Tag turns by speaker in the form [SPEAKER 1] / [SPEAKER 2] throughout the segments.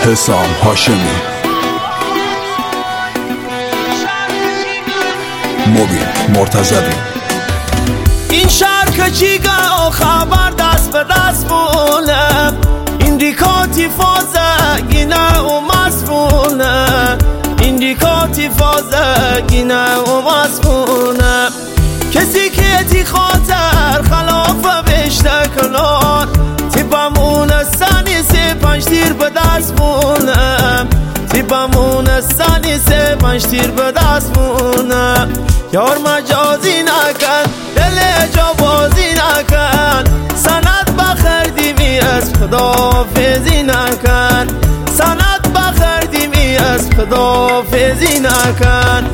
[SPEAKER 1] حسام هاشمی، مبین مرتضوی.
[SPEAKER 2] این شهر کچیگا خبر دست به دست بونه، این دیکاتی فازگینه و مسمونه، این دیکاتی فازگینه و مسمونه. کسی که تی خاطر خلافه بشته کنار، تی بمونه سنی سه پنج تیر به دست مونه، تی بمونه سنی سه پنج تیر به دست مونه. یار مجازی نکن، دل جا بازی نکن، سند بخردیمی از خدافزی نکن، سند بخردیمی از خدافزی نکن.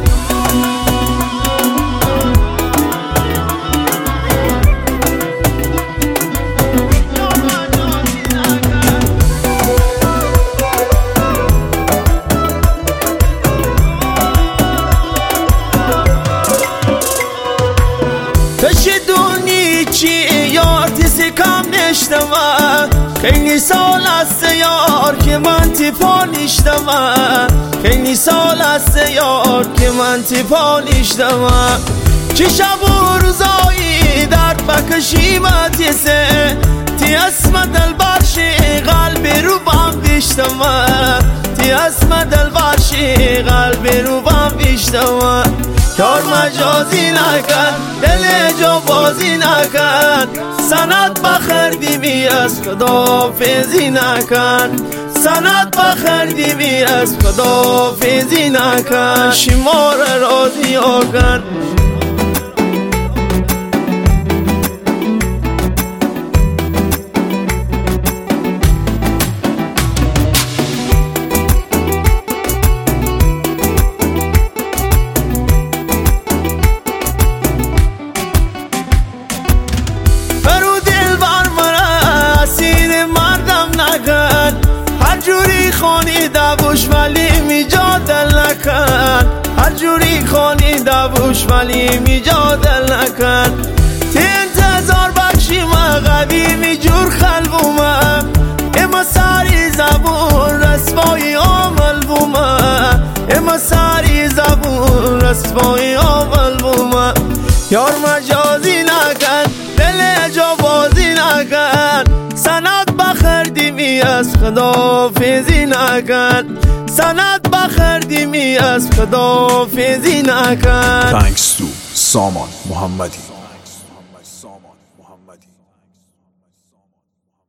[SPEAKER 2] تشدونی چی یار تیسی کم نشتم، خیلی سال است یار که من تیپا نیشتم، خیلی سال است یار که من تیپا نیشتم. چی شب و روزایی درد بکشیمت یسه، تی اسم دل برشی قلب رو بام بیشتم، تی اسم دل برشی قلب رو بام بیشتم. یار مجازی نکن، دل جا بازی نکن، سند بخردیمی از خدافزی نکن، سند بخردیمی از خدافزی نکن. شمار راضی آکن. هر جوری خانی دبوش ولی میجادل نکن، هر جوری خانی دبوش ولی میجادل نکن. تی انتظار بخشی مغبی میجور خلبومه، اما سری زبون رسوایی آمل بومه، اما سری زبون رسوایی آمل بومه. یار مجازی نکن، دل جا بازی نکن، سند بخردیمی از خدافزی نکن، سند بخردیمی از خدافزی نکن.
[SPEAKER 1] Thanks to سامان محمدی.